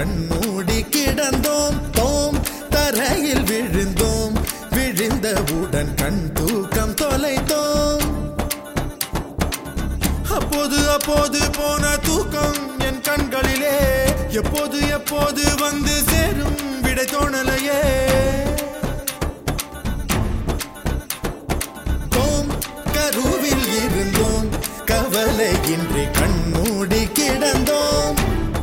கண்மூடி கிடந்தோம். தோம் தரையில் விழுந்தோம். விழுந்தவுடன் கண் தூக்கம் தொலைத்தோம். அப்போது அப்போது போன தூக்கம் என் கண்களிலே எப்போது எப்போது வந்து சேரும் விடை தோணலையே. தோம் கருவில் இருந்தோம். கவலையின்றி கண்மூடி கிடந்தோம்.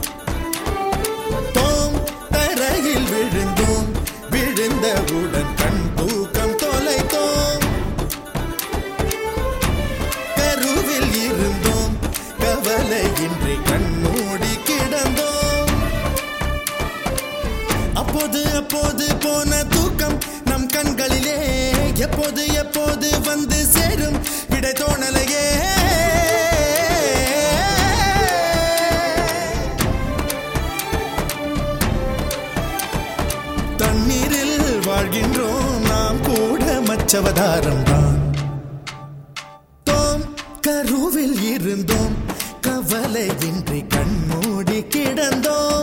தோம் தரையில் விழுந்தோம். விழுந்தவுடன் கண் தூக்கம் தொலைத்தோம். கருவில் இருந்தோம். கவலையின்றி கண்மூடி கிடந்தோம். அப்போது அப்போது போன தூக்கம் நம் கண்களிலே எப்போது எப்போது வந்து சேரும் விடை தோணலையே. தண்ணீரில் வாழ்கின்றோம் நாம் கூட மச்சவதாரம் தான். தோம் கருவில் இருந்தோம். கவலையின்றி கண்மூடி கிடந்தோம்.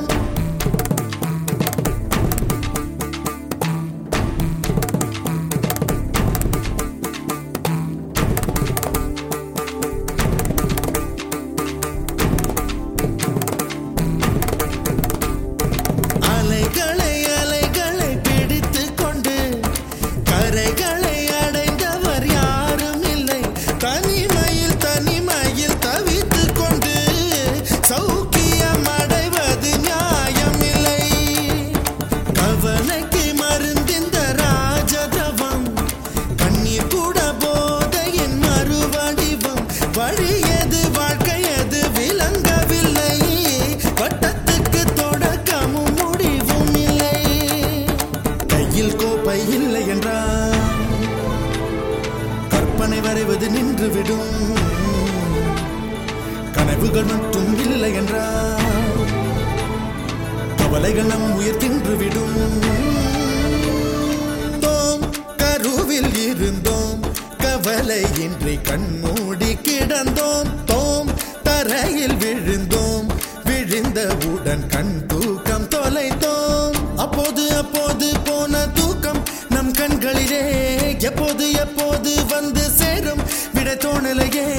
அலைகளை அலைகளை பிடித்துக் கொண்டு கரைகளை அடைந்தவர் யாரும் இல்லை. தனிமையில் தனிமையில் தவித்துக் கொண்டு சௌக்கியம் அடைவது நியாயமில்லை. கவலைக்கு மருந்திந்த ராஜதவம் கண்ணீர் கூட போதையின் மறுவடிவம். வழியது வாழ்க்கையது விளங்கவில்லை. வட்டத்துக்கு தொடக்கமும் முடிவும் இல்லை. கையில் கோப்பை இல்லை என்றால் கற்பனை வரைவது நின்றுவிடும். கனவுகள் மட்டும் இல்லை என்றால் கவலைகள் நம் உயிர் தின்றுவிடும். தோம் கருவில் இருந்தோம். கவலையின்றி கண்மூடி கிடந்தோம். தோம் தரையில் விழுந்தோம். விழுந்தவுடன் கண் தூக்கம் தொலைத்தோம். அப்போது அப்போது போன தூக்கம் நம் கண்களிலே எப்போது எப்போது வந்து சேரும் விடை தோணலையே.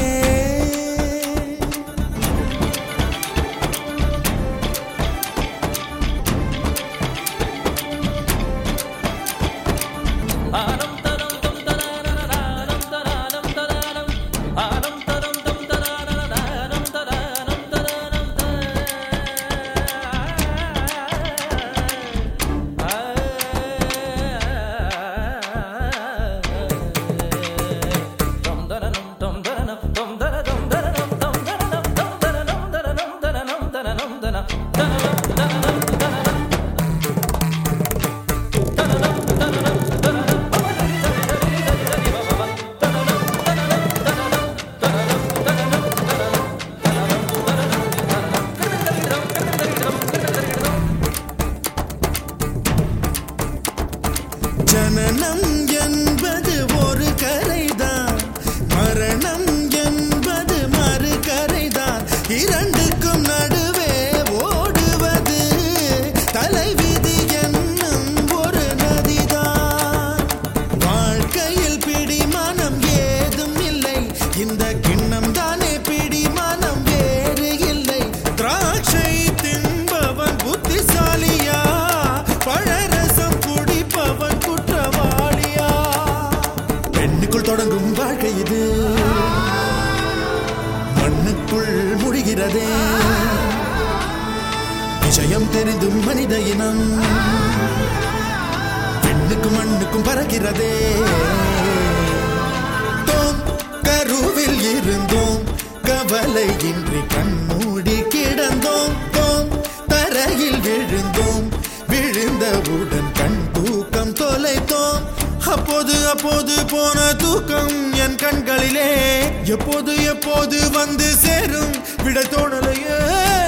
ஜனனம் என்பது ஒரு கரைதான். மரணம் என்பது மறு கரைதான். இரண்டுக்கும் நடுவே ஓடுவது தலைவிதி என்னும் ஒரு நதிதான். வாழ்க்கையில் பிடிமானம் ஏதும் இல்லை. இந்த கிண்ணம் தானே பிடிமானம் வேறு இல்லை. திராட்சை தின்பவன் புத்திசாலியா பழரசம் குடிப்பவன் குற்றவாளியா? பெண்ணுக்குள் தொடங்கும் வாழ்க்கை இது மண்ணுக்குள் முடிகிறதே. விஷயம் தெரிந்தும் மனித இனம் பெண்ணுக்கும் மண்ணுக்கும் பறக்கிறதே. தோம் கருவில் இருந்தோம். கவலையின்றி கண்மூடி கிடந்தோம். தோம் தரையில் விழுந்தோம். விழுந்தவுடன் கண் தூக்கம் தொலைத்தோம். அப்போது அப்போது போன தூக்கம் என் கண்களிலே எப்போது எப்போது வந்து சேரும் விடை தோணலையே.